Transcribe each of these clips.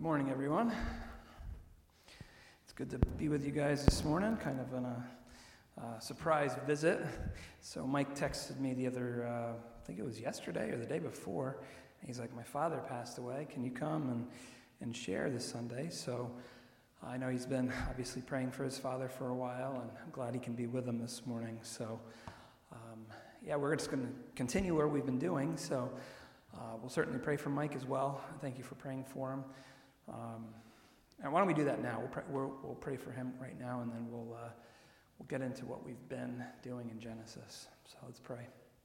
Good morning, everyone. It's good to be with you guys this morning, kind of on a surprise visit. So Mike texted me the other, I think it was yesterday or the day before. And he's like, my father passed away. Can you come and share this Sunday? So I know he's been obviously praying for his father for a while, and I'm glad he can be with him this morning. So we're just going to continue where we've been doing. So we'll certainly pray for Mike as well. Thank you for praying for him. And why don't we do that now? We'll pray for him right now, and then we'll get into what we've been doing in Genesis. So let's pray.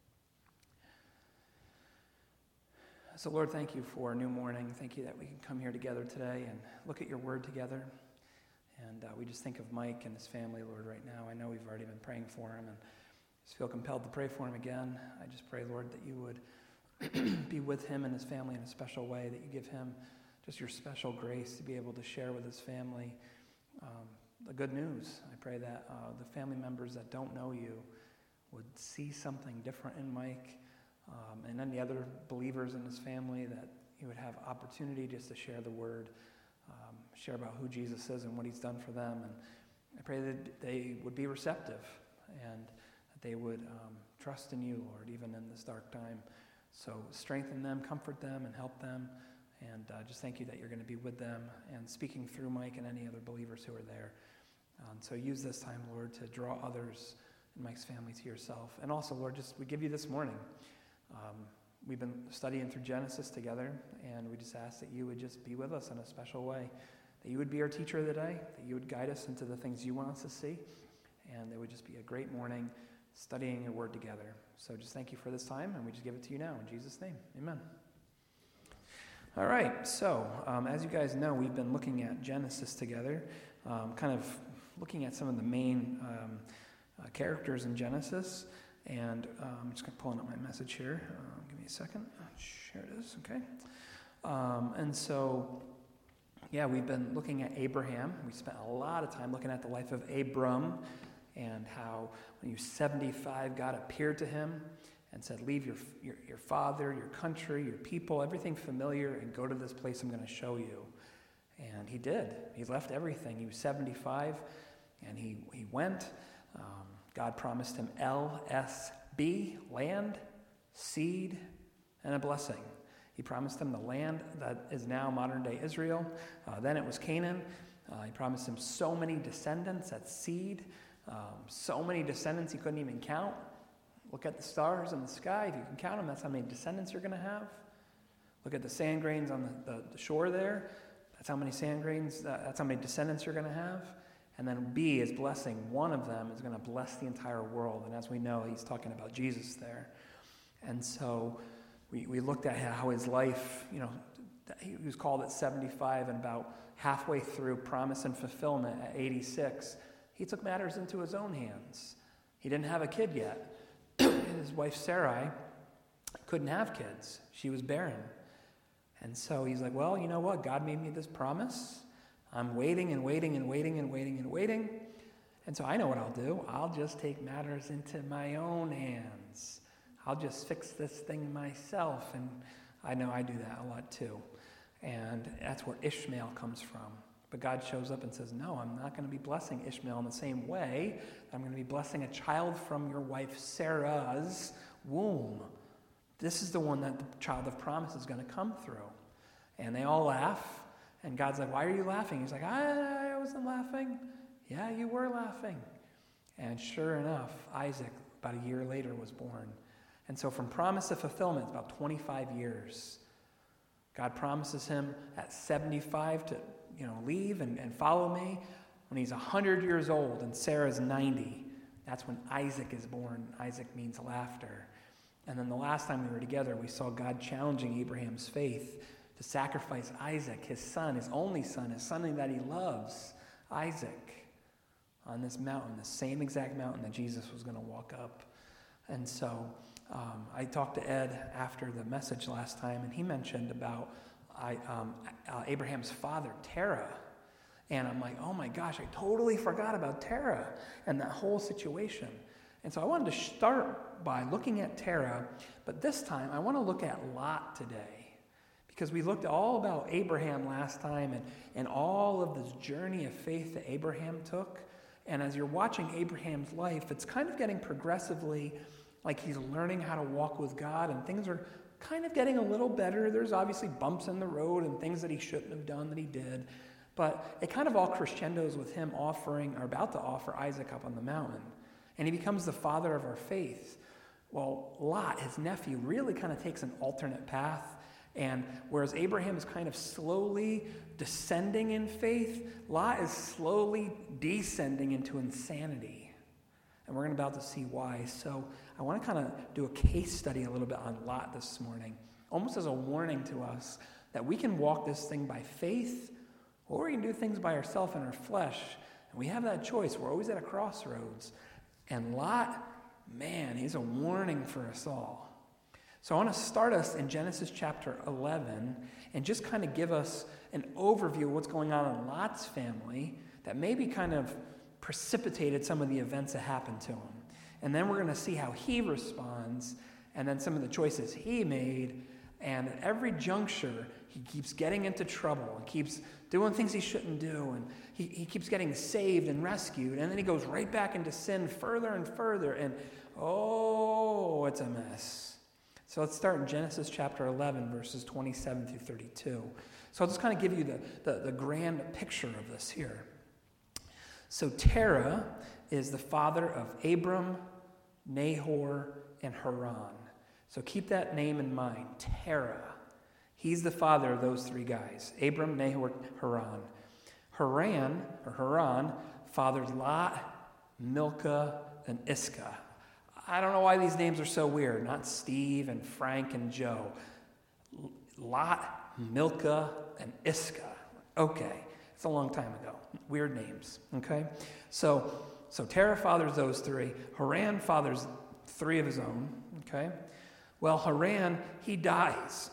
So Lord, thank you for a new morning. Thank you that we can come here together today and look at your word together. And we just think of Mike and his family, Lord, right now. I know we've already been praying for him, and just feel compelled to pray for him again. I just pray, Lord, that you would be with him and his family in a special way, that you give him just your special grace to be able to share with his family the good news. I pray that the family members that don't know you would see something different in Mike and any other believers in his family, that he would have opportunity just to share the word, share about who Jesus is and what he's done for them. And I pray that they would be receptive and that they would trust in you, Lord, even in this dark time. So strengthen them, comfort them, and help them. And just thank you that you're going to be with them and speaking through Mike and any other believers who are there. So use this time, Lord, to draw others in Mike's family to yourself. And also, Lord, we give you this morning. We've been studying through Genesis together, and we just ask that you would just be with us in a special way, that you would be our teacher of the day, that you would guide us into the things you want us to see, and it would just be a great morning studying your word together. So just thank you for this time, and we just give it to you now. In Jesus' name, amen. All right, so as you guys know, we've been looking at Genesis together, kind of looking at some of the main characters in Genesis, and I'm just going to pull up my message here. Give me a second. Here it is, okay. And so, we've been looking at Abraham. We spent a lot of time looking at the life of Abram and how when he was 75, God appeared to him and said, leave your father, your country, your people, everything familiar, and go to this place I'm going to show you. And he did. He left everything. He was 75, and he went. God promised him LSB, land, seed, and a blessing. He promised him the land that is now modern-day Israel. Then it was Canaan. He promised him so many descendants, that's seed, so many descendants he couldn't even count. Look at the stars in the sky. If you can count them, that's how many descendants you're going to have. Look at the sand grains on the shore there. That's how many sand grains, that's how many descendants you're going to have. And then B is blessing. One of them is going to bless the entire world. And as we know, he's talking about Jesus there. And so we looked at how his life, he was called at 75, and about halfway through promise and fulfillment at 86, he took matters into his own hands. He didn't have a kid yet. His wife Sarai couldn't have kids. She was barren. And so he's like, well, you know what? God made me this promise. I'm waiting and waiting and waiting and waiting and waiting. And so I know what I'll do. I'll just take matters into my own hands. I'll just fix this thing myself. And I know I do that a lot too. And that's where Ishmael comes from. But God shows up and says, no, I'm not going to be blessing Ishmael in the same way. I'm going to be blessing a child from your wife Sarah's womb. This is the one that the child of promise is going to come through. And they all laugh. And God's like, why are you laughing? He's like, I wasn't laughing. Yeah, you were laughing. And sure enough, Isaac, about a year later, was born. And so from promise to fulfillment, it's about 25 years. God promises him at 75 to leave and follow me. When he's 100 years old and Sarah's 90, that's when Isaac is born. Isaac means laughter. And then the last time we were together, we saw God challenging Abraham's faith to sacrifice Isaac, his son, his only son, his son that he loves, Isaac, on this mountain, the same exact mountain that Jesus was going to walk up. And so I talked to Ed after the message last time, and he mentioned about Abraham's father, Terah. And I'm like, oh my gosh, I totally forgot about Terah and that whole situation. And so I wanted to start by looking at Terah, but this time I want to look at Lot today. Because we looked all about Abraham last time and all of this journey of faith that Abraham took. And as you're watching Abraham's life, it's kind of getting progressively like he's learning how to walk with God, and things are kind of getting a little better. There's obviously bumps in the road and things that he shouldn't have done that he did. But it kind of all crescendos with him about to offer Isaac up on the mountain. And he becomes the father of our faith. Well, Lot, his nephew, really kind of takes an alternate path. And whereas Abraham is kind of slowly descending in faith, Lot is slowly descending into insanity. And we're about to see why. So I want to kind of do a case study a little bit on Lot this morning, almost as a warning to us that we can walk this thing by faith, or we can do things by ourselves in our flesh. And we have that choice. We're always at a crossroads. And Lot, man, he's a warning for us all. So I want to start us in Genesis chapter 11 and just kind of give us an overview of what's going on in Lot's family that maybe kind of precipitated some of the events that happened to him. And then we're going to see how he responds and then some of the choices he made. And at every juncture, he keeps getting into trouble and keeps doing things he shouldn't do. And he keeps getting saved and rescued. And then he goes right back into sin further and further. And it's a mess. So let's start in Genesis chapter 11, verses 27 through 32. So I'll just kind of give you the grand picture of this here. So Terah is the father of Abram, Nahor, and Haran. So keep that name in mind, Terah. He's the father of those three guys, Abram, Nahor, Haran. Haran fathered Lot, Milcah, and Iscah. I don't know why these names are so weird. Not Steve and Frank and Joe. Lot, Milcah, and Iscah. Okay, it's a long time ago. Weird names, okay? So Terah fathers those three. Haran fathers three of his own, okay? Well, Haran, he dies.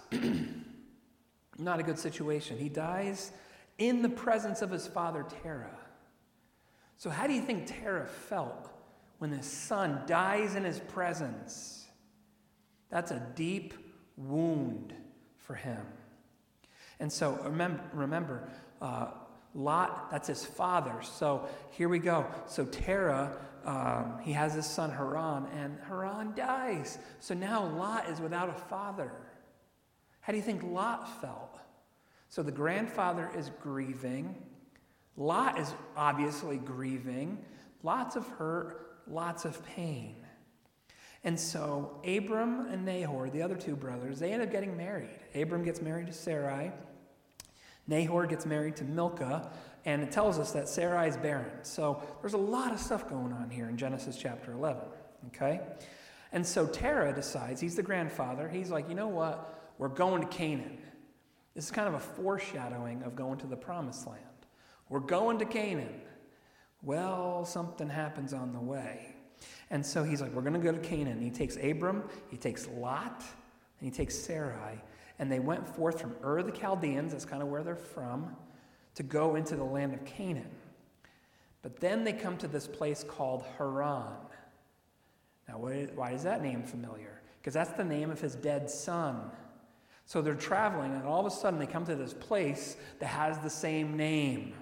Not a good situation. He dies in the presence of his father, Terah. So how do you think Terah felt when his son dies in his presence? That's a deep wound for him. And so remember, Lot, that's his father. So here we go. So Terah, he has his son Haran, and Haran dies. So now Lot is without a father. How do you think Lot felt? So the grandfather is grieving. Lot is obviously grieving. Lots of hurt, lots of pain. And so Abram and Nahor, the other two brothers, they end up getting married. Abram gets married to Sarai. Nahor gets married to Milcah, and it tells us that Sarai is barren. So there's a lot of stuff going on here in Genesis chapter 11, okay? And so Terah decides, he's the grandfather, he's like, you know what? We're going to Canaan. This is kind of a foreshadowing of going to the promised land. We're going to Canaan. Well, something happens on the way. And so he's like, we're going to go to Canaan. He takes Abram, he takes Lot, and he takes Sarai. And they went forth from Ur the Chaldeans, that's kind of where they're from, to go into the land of Canaan. But then they come to this place called Haran. Now, why is that name familiar? Because that's the name of his dead son. So they're traveling, and all of a sudden they come to this place that has the same name.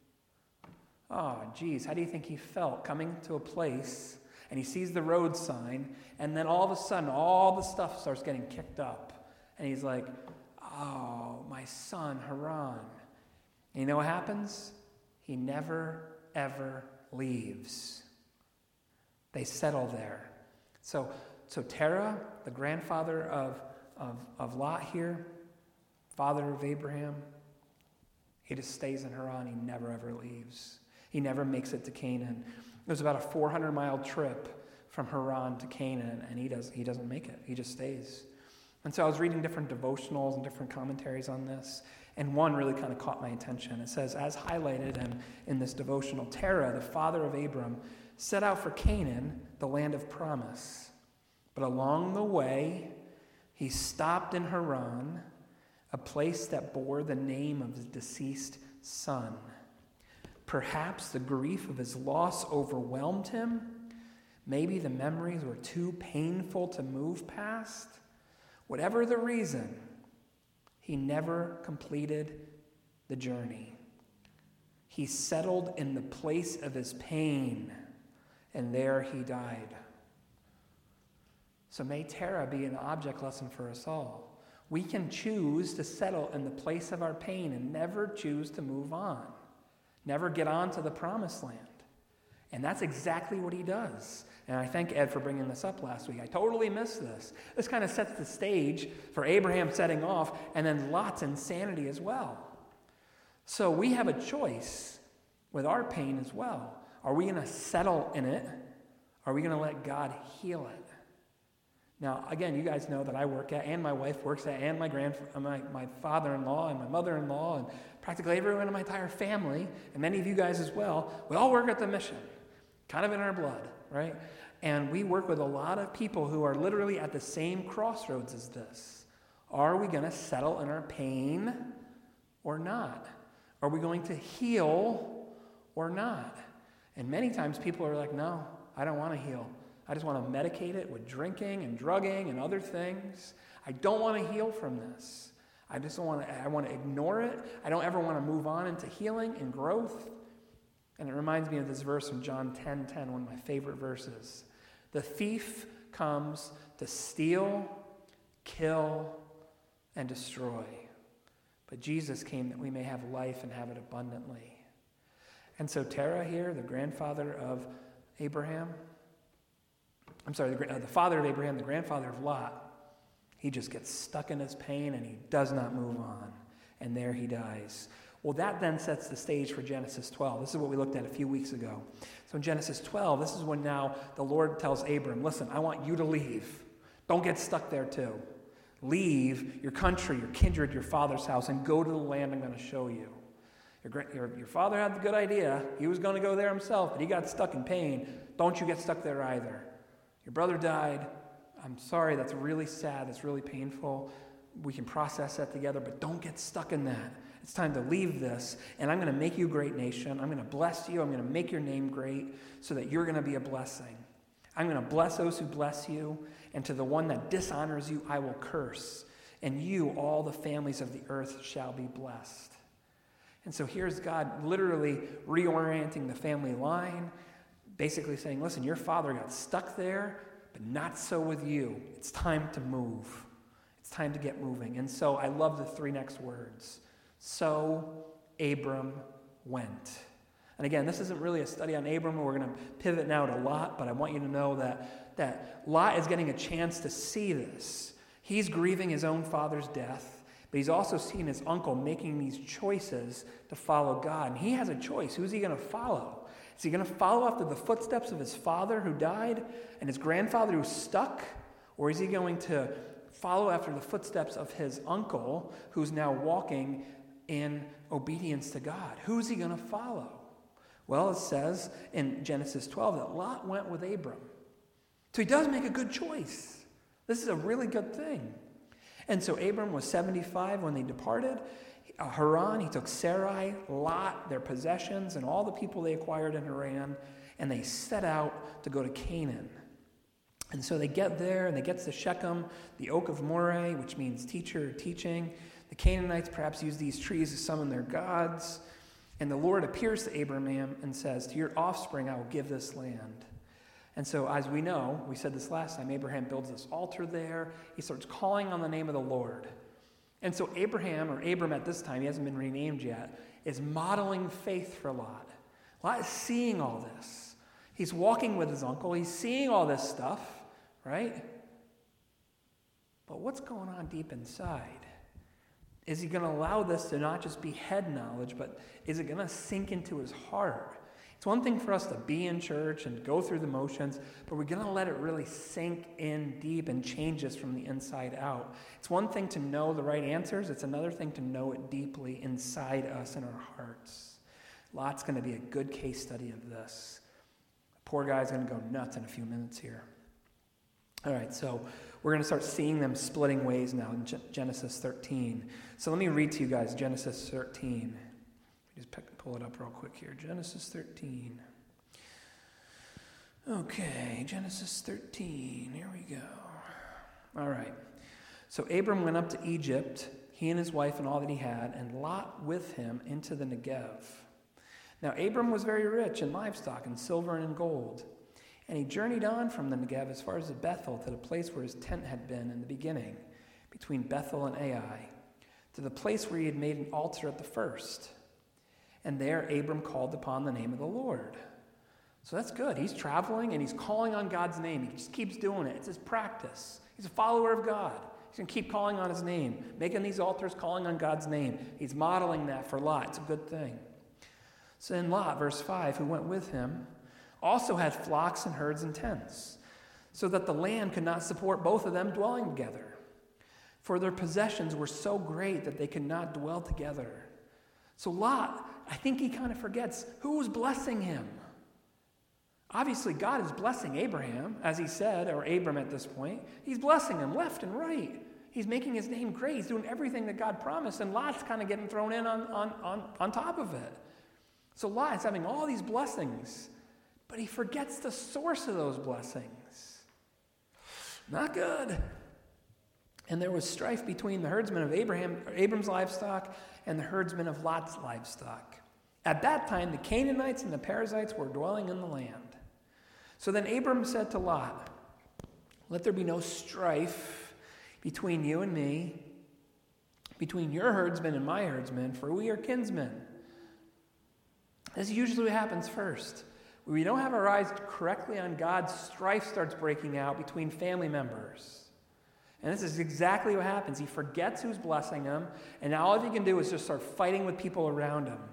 Oh, geez, how do you think he felt coming to a place, and he sees the road sign, and then all of a sudden all the stuff starts getting kicked up. And he's like, oh, my son, Haran. And you know what happens? He never, ever leaves. They settle there. So Terah, the grandfather of Lot here, father of Abraham, he just stays in Haran. He never, ever leaves. He never makes it to Canaan. It was about a 400-mile trip from Haran to Canaan, and he doesn't make it. He just stays. And so I was reading different devotionals and different commentaries on this, and one really kind of caught my attention. It says, as highlighted in this devotional, Terah, the father of Abram, set out for Canaan, the land of promise. But along the way, he stopped in Haran, a place that bore the name of his deceased son. Perhaps the grief of his loss overwhelmed him. Maybe the memories were too painful to move past. Whatever the reason, He never completed the journey. He settled in the place of his pain, and there he died. So may Terah be an object lesson for us all. We can choose to settle in the place of our pain and never choose to move on, never get on to the promised land. And that's exactly what he does. And I thank Ed for bringing this up last week. I totally missed this. This kind of sets the stage for Abraham setting off and then Lot's insanity as well. So we have a choice with our pain as well. Are we going to settle in it? Are we going to let God heal it? Now, again, you guys know that I work at, and my wife works at, and my father-in-law and my mother-in-law and practically everyone in my entire family, and many of you guys as well, we all work at the mission, kind of in our blood, right? And we work with a lot of people who are literally at the same crossroads as this. Are we going to settle in our pain or not? Are we going to heal or not? And many times people are like, no, I don't want to heal. I just want to medicate it with drinking and drugging and other things. I don't want to heal from this. I want to ignore it. I don't ever want to move on into healing and growth. And it reminds me of this verse from John 10:10, one of my favorite verses. The thief comes to steal, kill, and destroy. But Jesus came that we may have life and have it abundantly. And so Terah here, the grandfather of Abraham, the father of Abraham, the grandfather of Lot, he just gets stuck in his pain and he does not move on. And there he dies. Well, that then sets the stage for Genesis 12. This is what we looked at a few weeks ago. So in Genesis 12, this is when now the Lord tells Abram, listen, I want you to leave. Don't get stuck there too. Leave your country, your kindred, your father's house, and go to the land I'm going to show you. Your father had the good idea. He was going to go there himself, but he got stuck in pain. Don't you get stuck there either. Your brother died. I'm sorry, that's really sad. That's really painful. We can process that together, but don't get stuck in that. It's time to leave this, and I'm going to make you a great nation. I'm going to bless you. I'm going to make your name great so that you're going to be a blessing. I'm going to bless those who bless you, and to the one that dishonors you, I will curse. And you, all the families of the earth, shall be blessed. And so here's God literally reorienting the family line, basically saying, listen, your father got stuck there, but not so with you. It's time to move. It's time to get moving. And so I love the three next words. So Abram went. And again, this isn't really a study on Abram. We're going to pivot now to Lot, but I want you to know that Lot is getting a chance to see this. He's grieving his own father's death, but he's also seen his uncle making these choices to follow God. And he has a choice. Who's he going to follow? Is he going to follow after the footsteps of his father who died and his grandfather who's stuck? Or is he going to follow after the footsteps of his uncle who's now walking in obedience to God? Who's he going to follow? Well, it says in Genesis 12 that Lot went with Abram. So he does make a good choice. This is a really good thing. And so Abram was 75 when they departed. Haran, he took Sarai, Lot, their possessions, and all the people they acquired in Haran, and they set out to go to Canaan. And so they get there, and they get to Shechem, the oak of Moreh, which means teacher or teaching. The Canaanites perhaps use these trees to summon their gods. And the Lord appears to Abraham and says, to your offspring I will give this land. And so as we know, we said this last time, Abraham builds this altar there. He starts calling on the name of the Lord. And so Abraham, or Abram at this time, he hasn't been renamed yet, is modeling faith for Lot. Lot is seeing all this. He's walking with his uncle. He's seeing all this stuff, right? But what's going on deep inside? Is he going to allow this to not just be head knowledge, but is it going to sink into his heart? It's one thing for us to be in church and go through the motions, but we're going to let it really sink in deep and change us from the inside out. It's one thing to know the right answers. It's another thing to know it deeply inside us in our hearts. Lot's going to be a good case study of this. The poor guy's going to go nuts in a few minutes here. All right, so we're going to start seeing them splitting ways now in Genesis 13. So let me read to you guys Genesis 13. Just pull it up real quick here. Genesis 13. Okay, Genesis 13. Here we go. All right. So Abram went up to Egypt, he and his wife and all that he had, and Lot with him into the Negev. Now Abram was very rich in livestock and silver and in gold. And he journeyed on from the Negev as far as Bethel, to the place where his tent had been in the beginning, between Bethel and Ai, to the place where he had made an altar at the first. And there Abram called upon the name of the Lord. So that's good. He's traveling and he's calling on God's name. He just keeps doing it. It's his practice. He's a follower of God. He's going to keep calling on his name, making these altars, calling on God's name. He's modeling that for Lot. It's a good thing. So then Lot, verse 5, who went with him, also had flocks and herds and tents, so that the land could not support both of them dwelling together. For their possessions were so great that they could not dwell together. So Lot, I think he kind of forgets who was blessing him. Obviously, God is blessing Abraham, as he said, or Abram at this point. He's blessing him left and right. He's making his name great. He's doing everything that God promised, and Lot's kind of getting thrown in on top of it. So Lot is having all these blessings, but he forgets the source of those blessings. Not good. And there was strife between the herdsmen of Abram's livestock and the herdsmen of Lot's livestock. At that time, the Canaanites and the Perizzites were dwelling in the land. So then Abram said to Lot, "Let there be no strife between you and me, between your herdsmen and my herdsmen, for we are kinsmen." This is usually what happens first. When we don't have our eyes correctly on God, strife starts breaking out between family members. And this is exactly what happens. He forgets who's blessing him, and now all he can do is just start fighting with people around him.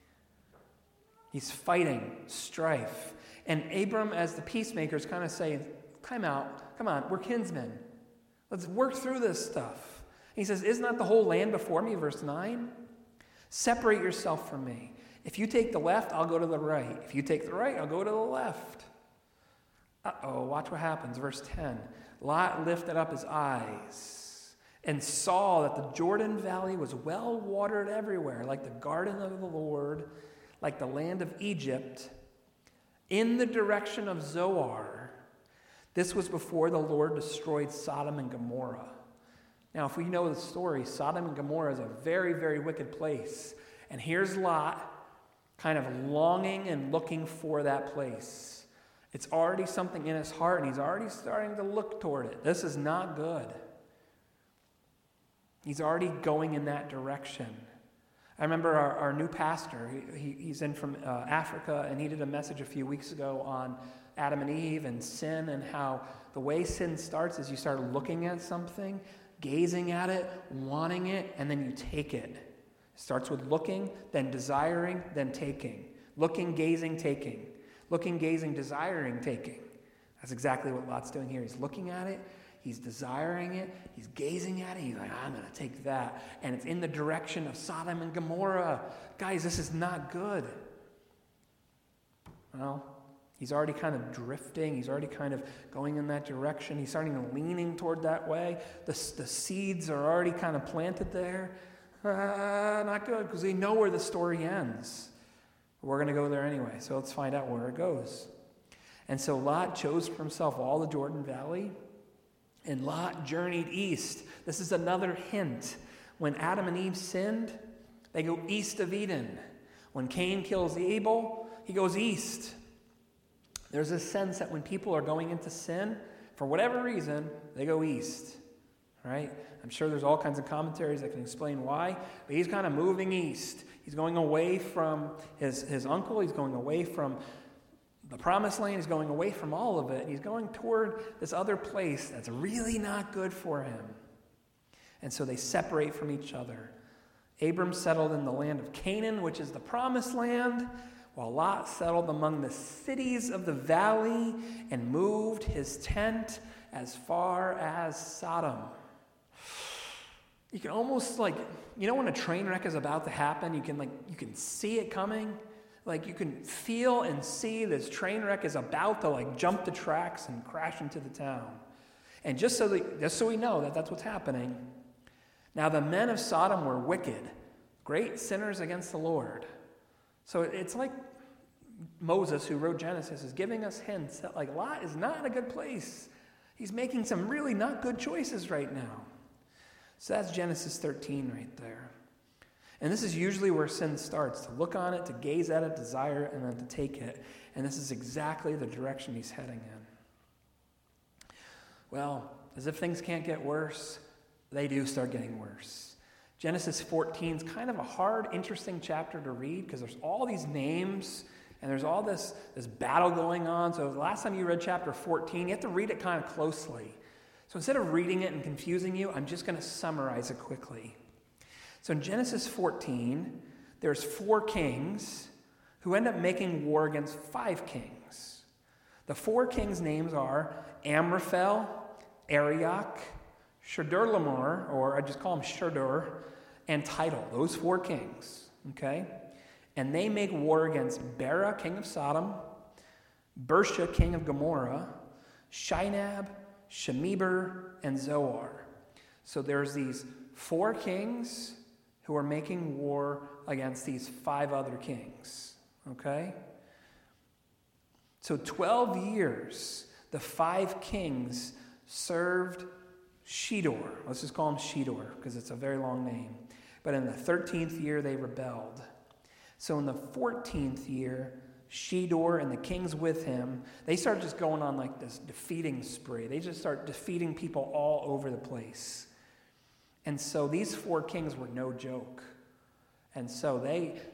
He's fighting strife. And Abram, as the peacemaker, is kind of saying, "Time out. Come on, we're kinsmen. Let's work through this stuff." He says, "Is not the whole land before me?" Verse 9. "Separate yourself from me. If you take the left, I'll go to the right. If you take the right, I'll go to the left." Watch what happens. Verse 10. Lot lifted up his eyes and saw that the Jordan Valley was well watered everywhere, like the garden of the Lord, like the land of Egypt, in the direction of Zoar. This was before the Lord destroyed Sodom and Gomorrah. Now, if we know the story, Sodom and Gomorrah is a very, very wicked place. And here's Lot kind of longing and looking for that place. It's already something in his heart, and he's already starting to look toward it. This is not good. He's already going in that direction. I remember our new pastor, he's in from Africa, and he did a message a few weeks ago on Adam and Eve and sin, and how the way sin starts is you start looking at something, gazing at it, wanting it, and then you take it. It starts with looking, then desiring, then taking. Looking, gazing, taking. Looking, gazing, desiring, taking. That's exactly what Lot's doing here. He's looking at it, he's desiring it, he's gazing at it, he's like, "I'm going to take that." And it's in the direction of Sodom and Gomorrah. Guys, this is not good. Well, he's already kind of drifting. He's already kind of going in that direction. He's starting to leaning toward that way. The seeds are already kind of planted there. Not good, because we know where the story ends. We're going to go there anyway, so let's find out where it goes. And so Lot chose for himself all the Jordan Valley, and Lot journeyed east. This is another hint. When Adam and Eve sinned, they go east of Eden. When Cain kills Abel, he goes east. There's a sense that when people are going into sin, for whatever reason, they go east. Right? I'm sure there's all kinds of commentaries that can explain why, but he's kind of moving east. He's going away from his uncle. He's going away from the promised land. He's going away from all of it. He's going toward this other place that's really not good for him. And so they separate from each other. Abram settled in the land of Canaan, which is the promised land, while Lot settled among the cities of the valley and moved his tent as far as Sodom. You can almost when a train wreck is about to happen, you can see it coming. Like you can feel and see this train wreck is about to jump the tracks and crash into the town. And just so we know that that's what's happening. Now the men of Sodom were wicked, great sinners against the Lord. So it's like Moses, who wrote Genesis, is giving us hints that Lot is not in a good place. He's making some really not good choices right now. So that's Genesis 13 right there. And this is usually where sin starts, to look on it, to gaze at it, desire it, and then to take it. And this is exactly the direction he's heading in. Well, as if things can't get worse, they do start getting worse. Genesis 14 is kind of a hard, interesting chapter to read because there's all these names and there's all this battle going on. So the last time you read chapter 14, you have to read it kind of closely. So instead of reading it and confusing you, I'm just going to summarize it quickly. So in Genesis 14, there's 4 kings who end up making war against 5 kings. The 4 kings' names are Amraphel, Arioch, Chedorlaomer, or I just call him Shedor, and Tidal. Those 4 kings, okay? And they make war against Bera, king of Sodom, Bersha, king of Gomorrah, Shinab, Shemeber, and Zoar. So there's these 4 kings who are making war against these 5 other kings, okay? So 12 years, the 5 kings served Shedor. Let's just call him Shedor because it's a very long name. But in the 13th year, they rebelled. So in the 14th year, Shedor and the kings with him, they start just going on like this defeating spree. They just start defeating people all over the place. And so these 4 kings were no joke. And so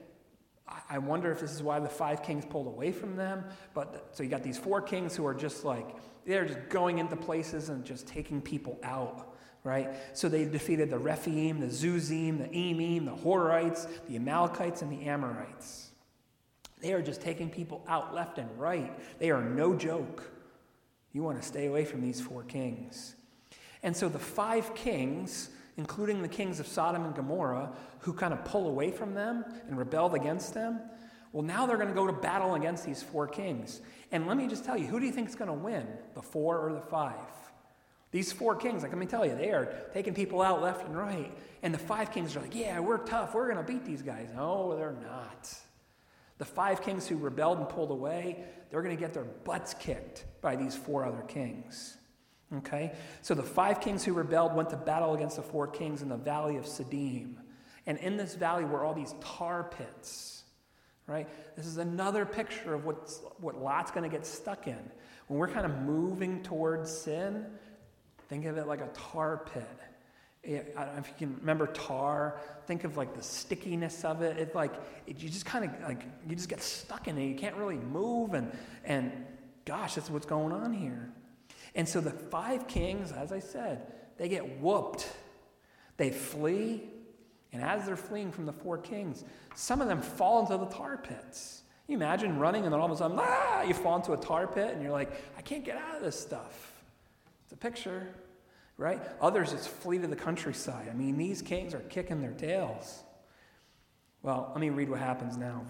I wonder if this is why the 5 kings pulled away from them. But so you got these 4 kings who are just like, they're just going into places and just taking people out, right? So they defeated the Rephaim, the Zuzim, the Emim, the Horites, the Amalekites, and the Amorites. They are just taking people out left and right. They are no joke. You want to stay away from these 4 kings. And so the 5 kings, including the kings of Sodom and Gomorrah, who kind of pull away from them and rebelled against them, well, now they're going to go to battle against these 4 kings. And let me just tell you, who do you think is going to win, the 4 or the 5? These 4 kings, like, let me tell you, they are taking people out left and right. And the 5 kings are like, yeah, we're tough. We're going to beat these guys. No, they're not. The 5 kings who rebelled and pulled away, they're going to get their butts kicked by these 4 other kings. Okay? So the 5 kings who rebelled went to battle against the 4 kings in the valley of Siddim. And in this valley were all these tar pits. Right? This is another picture of what Lot's going to get stuck in. When we're kind of moving towards sin, think of it like a tar pit. I don't know if you can remember tar. Think of like the stickiness of it. You just kind of like, you just get stuck in it. You can't really move. And gosh, that's what's going on here. And so the 5 kings, as I said, they get whooped. They flee. And as they're fleeing from the 4 kings, some of them fall into the tar pits. You imagine running and then all of a sudden, you fall into a tar pit and you're like, I can't get out of this stuff. It's a picture, right? Others just flee to the countryside. I mean, these kings are kicking their tails. Well, let me read what happens now,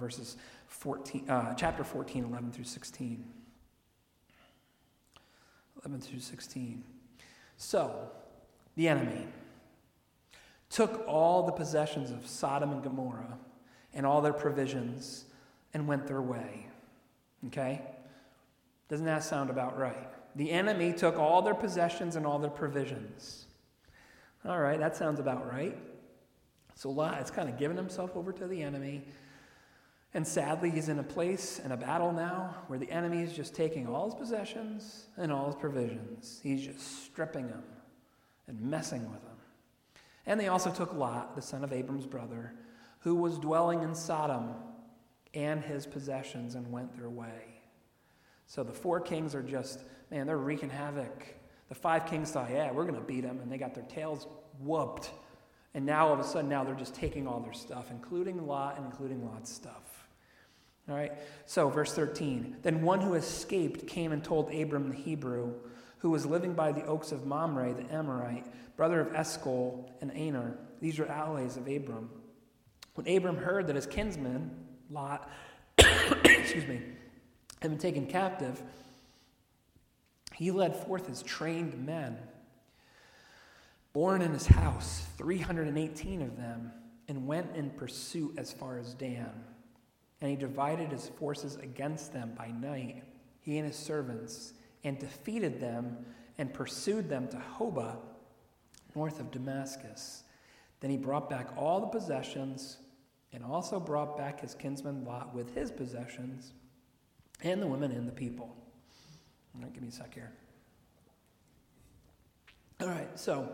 chapter 14, 11 through 16. 11 through 16. So, the enemy took all the possessions of Sodom and Gomorrah and all their provisions and went their way. Okay? Doesn't that sound about right? The enemy took all their possessions and all their provisions. All right, that sounds about right. So Lot is kind of giving himself over to the enemy. And sadly, he's in a place, in a battle now, where the enemy is just taking all his possessions and all his provisions. He's just stripping them and messing with them. And they also took Lot, the son of Abram's brother, who was dwelling in Sodom, and his possessions, and went their way. So the 4 kings are just, man, they're wreaking havoc. The 5 kings thought, yeah, we're going to beat them, and they got their tails whooped. And now, all of a sudden, now they're just taking all their stuff, including Lot and including Lot's stuff. All right? So, verse 13. Then one who escaped came and told Abram the Hebrew, who was living by the oaks of Mamre, the Amorite, brother of Eshcol and Aner. These were allies of Abram. When Abram heard that his kinsman, Lot, had been taken captive, he led forth his trained men, born in his house, 318 of them, and went in pursuit as far as Dan. And he divided his forces against them by night, he and his servants, and defeated them and pursued them to Hobah, north of Damascus. Then he brought back all the possessions and also brought back his kinsman Lot with his possessions and the women and the people. All right, give me a sec here. All right, so,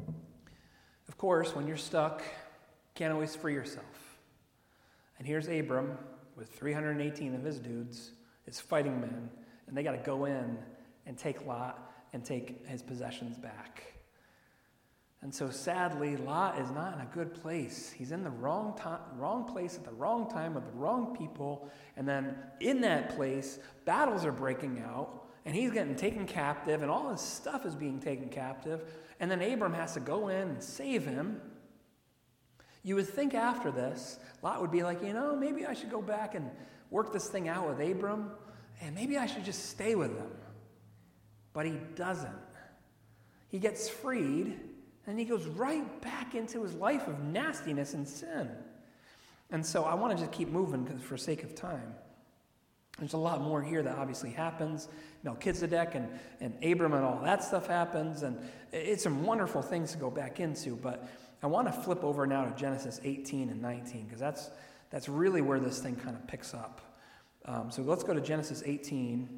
of course, when you're stuck, you can't always free yourself. And here's Abram with 318 of his dudes, his fighting men, and they got to go in and take Lot and take his possessions back. And so sadly, Lot is not in a good place. He's in the wrong place at the wrong time with the wrong people. And then in that place, battles are breaking out, and he's getting taken captive, and all his stuff is being taken captive. And then Abram has to go in and save him. You would think after this, Lot would be like, maybe I should go back and work this thing out with Abram, and maybe I should just stay with him. But he doesn't. He gets freed, and he goes right back into his life of nastiness and sin. And so I want to just keep moving for sake of time. There's a lot more here that obviously happens. Melchizedek and Abram and all that stuff happens. And it's some wonderful things to go back into. But I want to flip over now to Genesis 18 and 19, because that's really where this thing kind of picks up. So let's go to Genesis 18.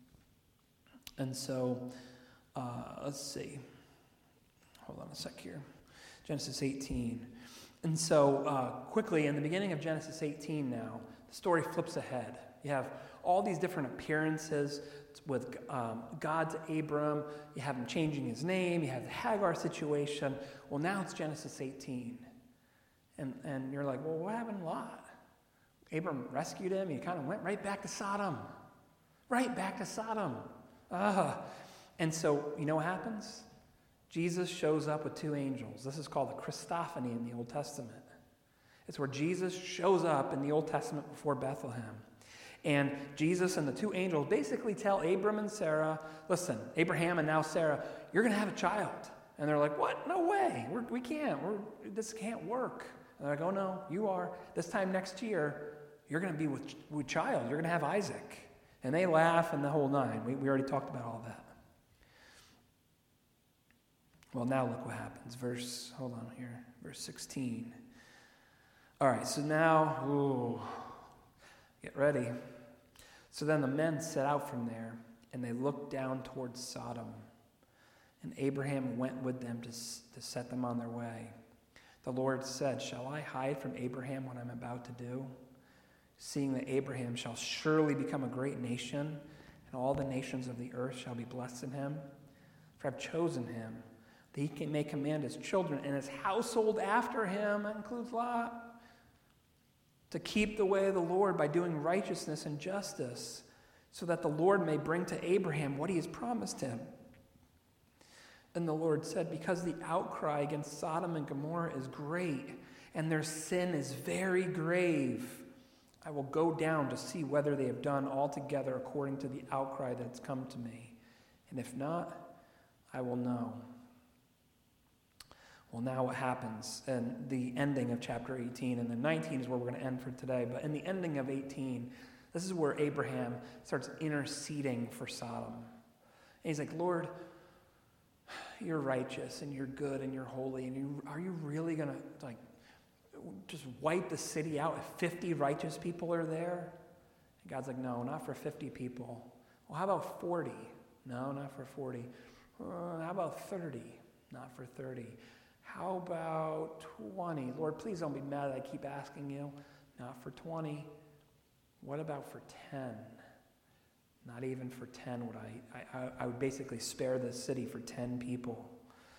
And so let's see. Hold on a sec here. Genesis 18. And so quickly, in the beginning of Genesis 18 now, the story flips ahead. You have all these different appearances with God to Abram. You have him changing his name. You have the Hagar situation. Well, now it's Genesis 18. And you're like, well, what happened to Lot? Abram rescued him. He kind of went right back to Sodom. Right back to Sodom. And so, you know what happens? Jesus shows up with two angels. This is called the Christophany in the Old Testament. It's where Jesus shows up in the Old Testament before Bethlehem. And Jesus and the two angels basically tell Abram and Sarah, listen, Abraham and now Sarah, you're going to have a child. And they're like, what? No way. We can't. This can't work. And they're like, oh, no, you are. This time next year, you're going to be with child. You're going to have Isaac. And they laugh and the whole nine. We already talked about all that. Well, now look what happens. Verse 16. All right, so now, get ready. So then the men set out from there, and they looked down towards Sodom. And Abraham went with them to set them on their way. The Lord said, shall I hide from Abraham what I'm about to do? Seeing that Abraham shall surely become a great nation, and all the nations of the earth shall be blessed in him. For I've chosen him, that he may command his children and his household after him, that includes Lot, to keep the way of the Lord by doing righteousness and justice, so that the Lord may bring to Abraham what he has promised him. And the Lord said, because the outcry against Sodom and Gomorrah is great, and their sin is very grave, I will go down to see whether they have done altogether according to the outcry that has come to me. And if not, I will know. Well, now what happens? And the ending of chapter 18, and then 19 is where we're going to end for today. But in the ending of 18, this is where Abraham starts interceding for Sodom. And he's like, Lord, you're righteous, and you're good, and you're holy, and are you really going to just wipe the city out if 50 righteous people are there? And God's like, no, not for 50 people. Well, how about 40? No, not for 40. How about 30? Not for 30. How about 20? Lord, please don't be mad that I keep asking you. Not for 20. What about for 10? Not even for 10 would I would basically spare the city for 10 people.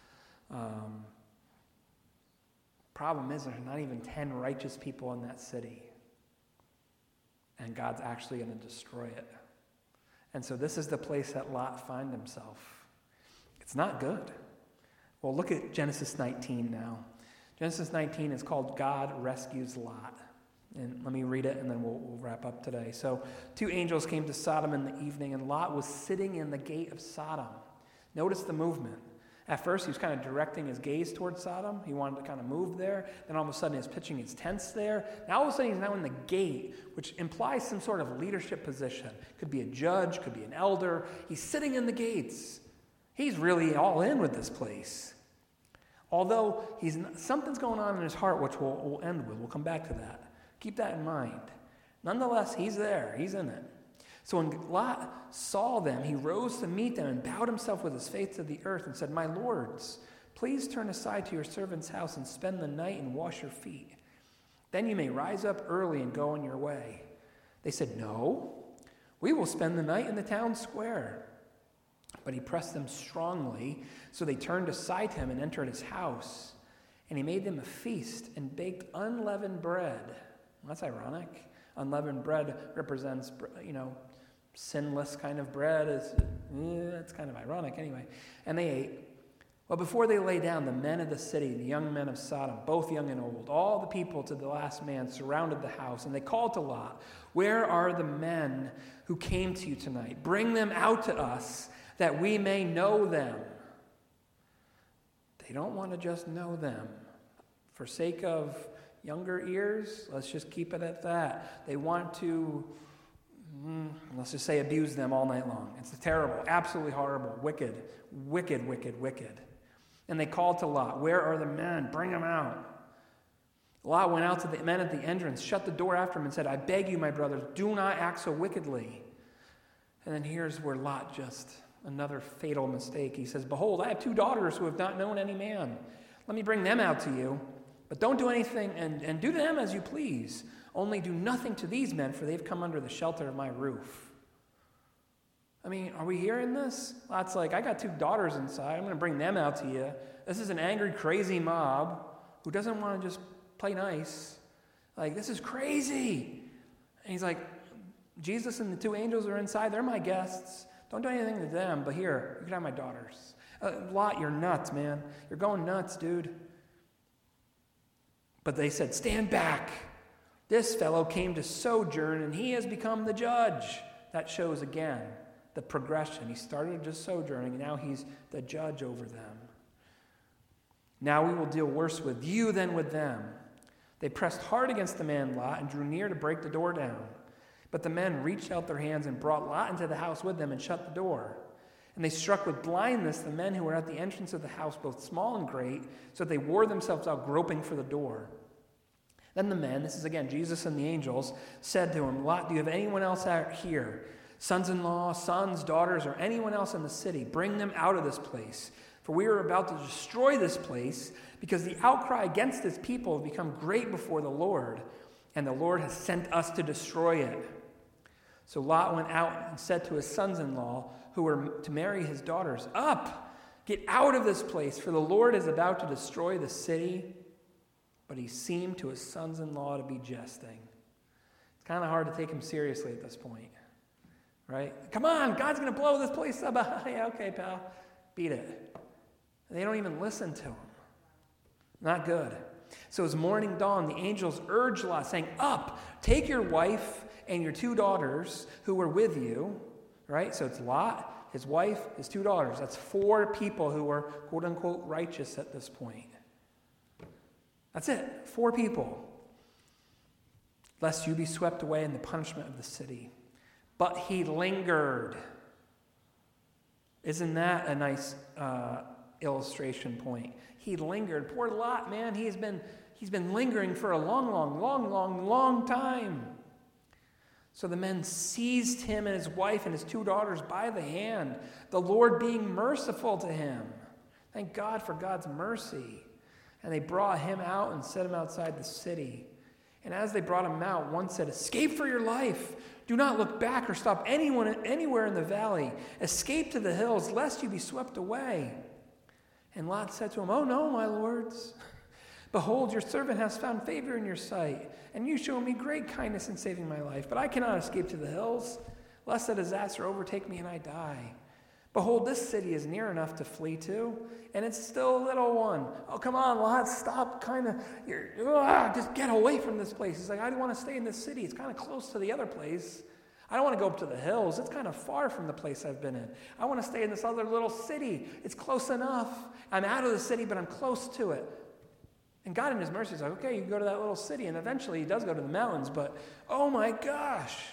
Problem is, there's not even 10 righteous people in that city. And God's actually going to destroy it. And so this is the place that Lot finds himself. It's not good. Well, look at Genesis 19 now. Genesis 19 is called God Rescues Lot. And let me read it, and then we'll wrap up today. So 2 angels came to Sodom in the evening, and Lot was sitting in the gate of Sodom. Notice the movement. At first, he was kind of directing his gaze towards Sodom. He wanted to kind of move there. Then all of a sudden, he's pitching his tents there. Now, all of a sudden, he's now in the gate, which implies some sort of leadership position. Could be a judge, could be an elder. He's sitting in the gates. He's really all in with this place. Although something's going on in his heart, which we'll end with. We'll come back to that. Keep that in mind. Nonetheless, he's there. He's in it. So when Lot saw them, he rose to meet them and bowed himself with his face to the earth and said, "My lords, please turn aside to your servant's house and spend the night and wash your feet. Then you may rise up early and go on your way." They said, "No, we will spend the night in the town square." But he pressed them strongly, so they turned aside to him and entered his house. And he made them a feast and baked unleavened bread. Well, that's ironic. Unleavened bread represents, sinless kind of bread. It's kind of ironic anyway. And they ate. Well, before they lay down, the men of the city, the young men of Sodom, both young and old, all the people to the last man surrounded the house, and they called to Lot, "Where are the men who came to you tonight? Bring them out to us, that we may know them." They don't want to just know them. For sake of younger ears, let's just keep it at that. They want to, let's just say, abuse them all night long. It's terrible, absolutely horrible, wicked, wicked, wicked, wicked. And they called to Lot, "Where are the men? Bring them out." Lot went out to the men at the entrance, shut the door after him, and said, "I beg you, my brothers, do not act so wickedly." And then here's where Lot another fatal mistake. He says, "Behold, I have 2 daughters who have not known any man. Let me bring them out to you. But don't do anything, and do to them as you please. Only do nothing to these men, for they've come under the shelter of my roof." I mean, are we hearing this? Lot's like, "I got 2 daughters inside. I'm going to bring them out to you." This is an angry, crazy mob who doesn't want to just play nice. Like, this is crazy. And he's like, Jesus and the 2 angels are inside. They're my guests. Don't do anything to them, but here, you can have my daughters. Lot, you're nuts, man. You're going nuts, dude. But they said, "Stand back. This fellow came to sojourn, and he has become the judge." That shows again the progression. He started just sojourning, and now he's the judge over them. "Now we will deal worse with you than with them." They pressed hard against the man Lot and drew near to break the door down. But the men reached out their hands and brought Lot into the house with them and shut the door. And they struck with blindness the men who were at the entrance of the house, both small and great, so that they wore themselves out groping for the door. Then the men, this is again Jesus and the angels, said to him, "Lot, do you have anyone else out here? Sons-in-law, sons, daughters, or anyone else in the city? Bring them out of this place. For we are about to destroy this place, because the outcry against this people has become great before the Lord, and the Lord has sent us to destroy it." So Lot went out and said to his sons-in-law, who were to marry his daughters, "Up, get out of this place, for the Lord is about to destroy the city." But he seemed to his sons-in-law to be jesting. It's kind of hard to take him seriously at this point, right? "Come on, God's going to blow this place up." "Yeah, okay, pal, beat it." They don't even listen to him. Not good. So as morning dawned, the angels urged Lot, saying, "Up, take your wife and your 2 daughters who were with you." Right? So it's Lot, his wife, his 2 daughters. That's 4 people who were, quote unquote, righteous at this point. That's it. 4 people. "Lest you be swept away in the punishment of the city." But he lingered. Isn't that a nice illustration point? He lingered. Poor Lot, man. He's been lingering for a long time. So the men seized him and his wife and his 2 daughters by the hand, the Lord being merciful to him. Thank God for God's mercy. And they brought him out and set him outside the city. And as they brought him out, one said, "Escape for your life. Do not look back or stop anywhere in the valley. Escape to the hills, lest you be swept away." And Lot said to him, "Oh no, my lords. Behold, your servant has found favor in your sight, and you show me great kindness in saving my life. But I cannot escape to the hills, lest a disaster overtake me and I die. Behold, this city is near enough to flee to, and it's still a little one." Oh, come on, Lot, stop just get away from this place. He's like, "I don't want to stay in this city. It's kind of close to the other place. I don't want to go up to the hills. It's kind of far from the place I've been in. I want to stay in this other little city. It's close enough. I'm out of the city, but I'm close to it." And God in his mercy is like, "Okay, you can go to that little city." And eventually he does go to the mountains, but oh my gosh.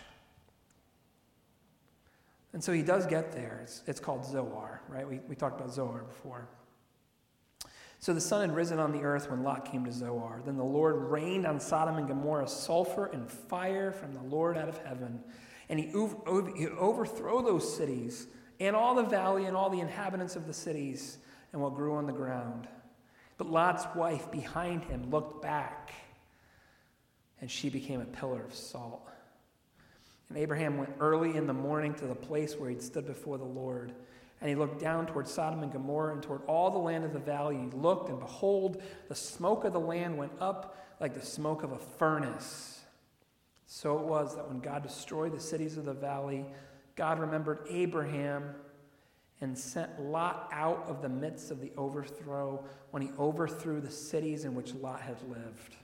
And so he does get there. It's called Zoar, right? We talked about Zoar before. So the sun had risen on the earth when Lot came to Zoar. Then the Lord rained on Sodom and Gomorrah sulfur and fire from the Lord out of heaven. And he overthrew those cities and all the valley and all the inhabitants of the cities and what grew on the ground. But Lot's wife behind him looked back, and she became a pillar of salt. And Abraham went early in the morning to the place where he'd stood before the Lord. And he looked down toward Sodom and Gomorrah and toward all the land of the valley. He looked, and behold, the smoke of the land went up like the smoke of a furnace. So it was that when God destroyed the cities of the valley, God remembered Abraham and sent Lot out of the midst of the overthrow when he overthrew the cities in which Lot had lived.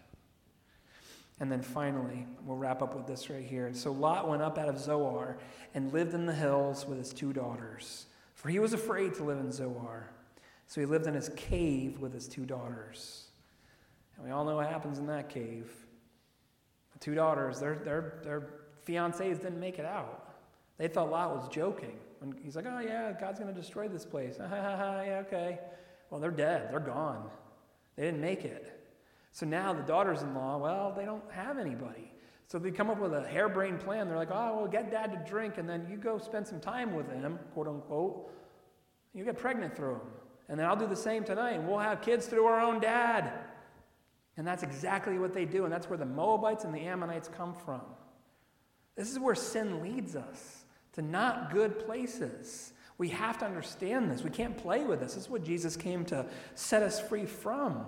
And then finally, we'll wrap up with this right here. And so Lot went up out of Zoar and lived in the hills with his 2 daughters. For he was afraid to live in Zoar. So he lived in his cave with his 2 daughters. And we all know what happens in that cave. The 2 daughters, their fiancés didn't make it out. They thought Lot was joking. When he's like, oh yeah, God's going to destroy this place. Yeah, okay. Well, they're dead. They're gone. They didn't make it. So now the daughters-in-law, well, they don't have anybody. So they come up with a harebrained plan. They're like, oh, well, get dad to drink, and then you go spend some time with him, quote unquote. You get pregnant through him. And then I'll do the same tonight, and we'll have kids through our own dad. And that's exactly what they do, and that's where the Moabites and the Ammonites come from. This is where sin leads us, to not good places. We have to understand this. We can't play with this. This is what Jesus came to set us free from.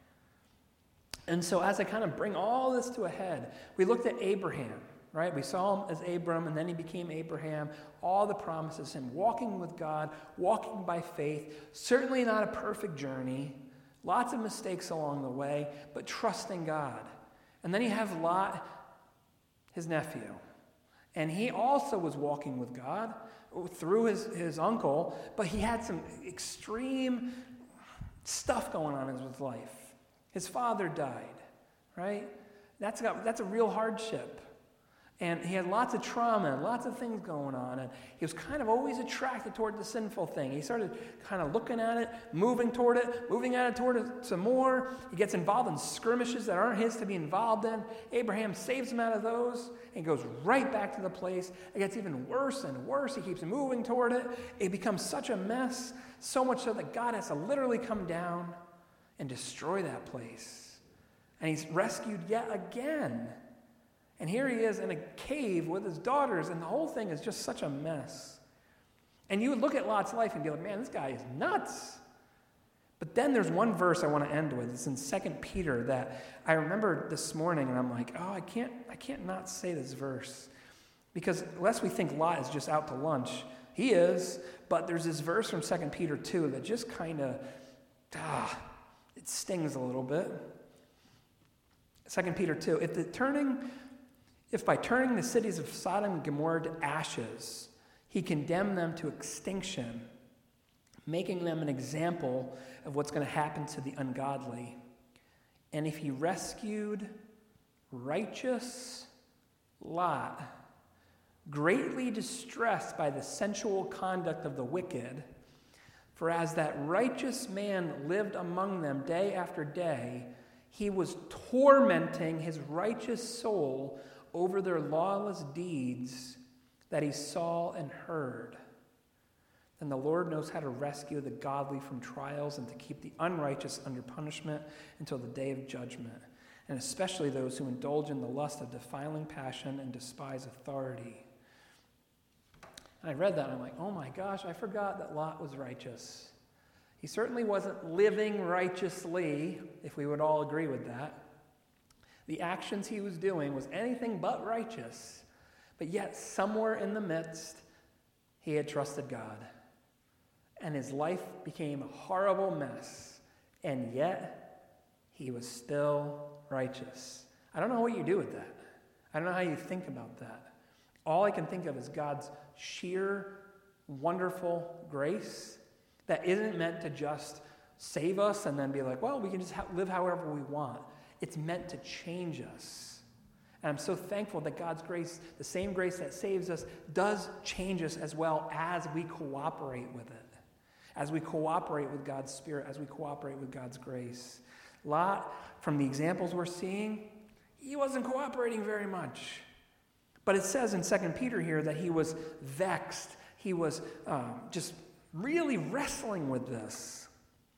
And so as I kind of bring all this to a head, we looked at Abraham, right? We saw him as Abram, and then he became Abraham. All the promises, him walking with God, walking by faith. Certainly not a perfect journey. Lots of mistakes along the way, but trusting God. And then you have Lot, his nephew. And he also was walking with God through his uncle, but he had some extreme stuff going on in his life. His father died, right? That's a real hardship. And he had lots of trauma and lots of things going on. And he was kind of always attracted toward the sinful thing. He started kind of looking at it, moving toward it, moving at it toward it some more. He gets involved in skirmishes that aren't his to be involved in. Abraham saves him out of those and goes right back to the place. It gets even worse and worse. He keeps moving toward it. It becomes such a mess, so much so that God has to literally come down and destroy that place. And he's rescued yet again. And here he is in a cave with his daughters, and the whole thing is just such a mess. And you would look at Lot's life and be like, man, this guy is nuts. But then there's one verse I want to end with. It's in 2 Peter that I remember this morning, and I'm like, oh, I can't not say this verse. Because unless we think Lot is just out to lunch, he is. But there's this verse from 2 Peter 2 that just kind of, it stings a little bit. 2 Peter 2, if by turning the cities of Sodom and Gomorrah to ashes, he condemned them to extinction, making them an example of what's going to happen to the ungodly. And if he rescued righteous Lot, greatly distressed by the sensual conduct of the wicked, for as that righteous man lived among them day after day, he was tormenting his righteous soul over their lawless deeds that he saw and heard. Then the Lord knows how to rescue the godly from trials and to keep the unrighteous under punishment until the day of judgment, and especially those who indulge in the lust of defiling passion and despise authority. And I read that and I'm like, oh my gosh, I forgot that Lot was righteous. He certainly wasn't living righteously, if we would all agree with that. The actions he was doing was anything but righteous, but yet somewhere in the midst, he had trusted God. And his life became a horrible mess, and yet he was still righteous. I don't know what you do with that. I don't know how you think about that. All I can think of is God's sheer, wonderful grace that isn't meant to just save us and then be like, well, we can just live however we want. It's meant to change us. And I'm so thankful that God's grace, the same grace that saves us, does change us as well as we cooperate with it. as we cooperate with God's Spirit, as we cooperate with God's grace. Lot, from the examples we're seeing, he wasn't cooperating very much. But it says in 2 Peter here that he was vexed. He was just really wrestling with this.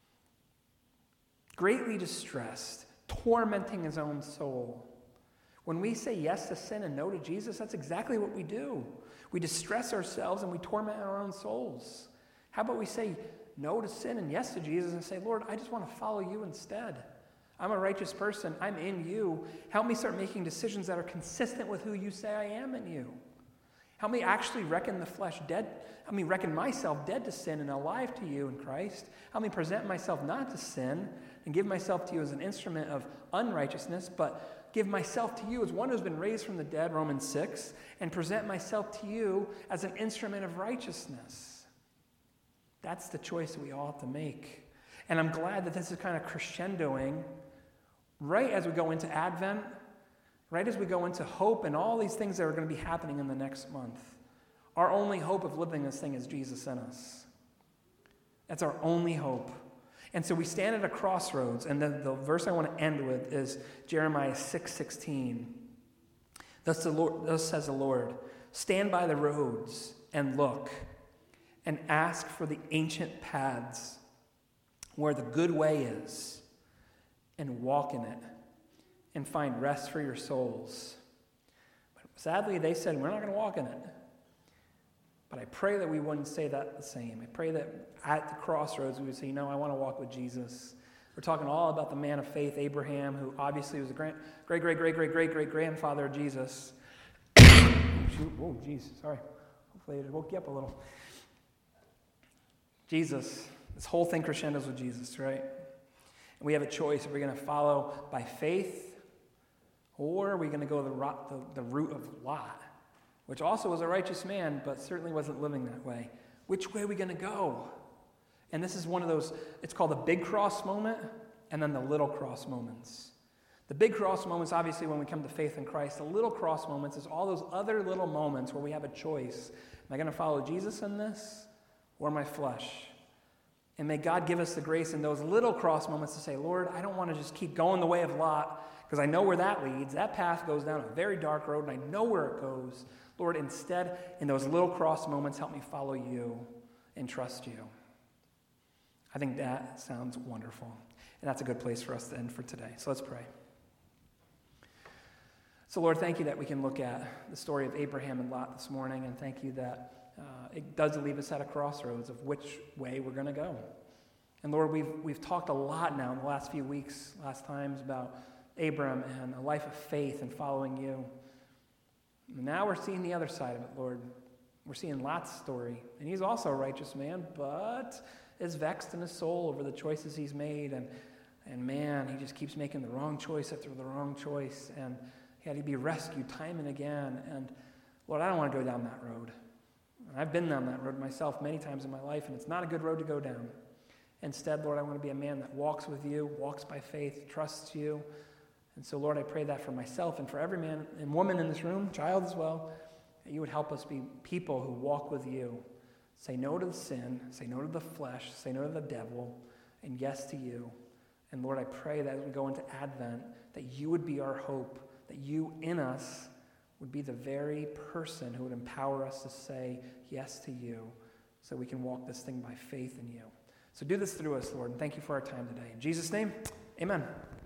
Greatly distressed, tormenting his own soul. When we say yes to sin and no to Jesus, that's exactly what we do. We distress ourselves and we torment our own souls. How about we say no to sin and yes to Jesus and say, Lord, I just want to follow you instead. I'm a righteous person. I'm in you. Help me start making decisions that are consistent with who you say I am in you. Help me actually reckon the flesh dead. Help me reckon myself dead to sin and alive to you in Christ. Help me present myself not to sin and give myself to you as an instrument of unrighteousness, but give myself to you as one who's been raised from the dead, Romans 6, and present myself to you as an instrument of righteousness. That's the choice that we all have to make. And I'm glad that this is kind of crescendoing right as we go into Advent, right as we go into hope and all these things that are going to be happening in the next month. Our only hope of living this thing is Jesus in us. That's our only hope. And so we stand at a crossroads, and the verse I want to end with is Jeremiah 6:16. Thus says the Lord, stand by the roads and look, and ask for the ancient paths where the good way is, and walk in it, and find rest for your souls. But sadly, they said, we're not going to walk in it. But I pray that we wouldn't say that the same. I pray that at the crossroads we would say, I want to walk with Jesus. We're talking all about the man of faith, Abraham, who obviously was a great-great-great-great-great-great-grandfather of Jesus. Oh, jeez, sorry. Hopefully it woke you up a little. Jesus, this whole thing crescendos with Jesus, right? And we have a choice. Are we going to follow by faith, or are we going to go the route of Lot, which also was a righteous man, but certainly wasn't living that way? Which way are we going to go? And this is one of those, it's called the big cross moment, and then the little cross moments. The big cross moments, obviously, when we come to faith in Christ. The little cross moments is all those other little moments where we have a choice. Am I going to follow Jesus in this, or my flesh? And may God give us the grace in those little cross moments to say, Lord, I don't want to just keep going the way of Lot, because I know where that leads. That path goes down a very dark road, and I know where it goes. Lord, instead, in those little cross moments, help me follow you and trust you. I think that sounds wonderful. And that's a good place for us to end for today. So let's pray. So Lord, thank you that we can look at the story of Abraham and Lot this morning, and thank you that it does leave us at a crossroads of which way we're going to go. And Lord, we've talked a lot now in the last few weeks, last times, about Abram and a life of faith and following you. And now we're seeing the other side of it, Lord. We're seeing Lot's story. And he's also a righteous man, but is vexed in his soul over the choices he's made. And man, he just keeps making the wrong choice after the wrong choice. And he had to be rescued time and again. And Lord, I don't want to go down that road. And I've been down that road myself many times in my life, and it's not a good road to go down. Instead, Lord, I want to be a man that walks with you, walks by faith, trusts you. And so, Lord, I pray that for myself and for every man and woman in this room, child as well, that you would help us be people who walk with you. Say no to the sin, say no to the flesh, say no to the devil, and yes to you. And Lord, I pray that as we go into Advent, that you would be our hope, that you in us would be the very person who would empower us to say yes to you so we can walk this thing by faith in you. So do this through us, Lord, and thank you for our time today. In Jesus' name, amen.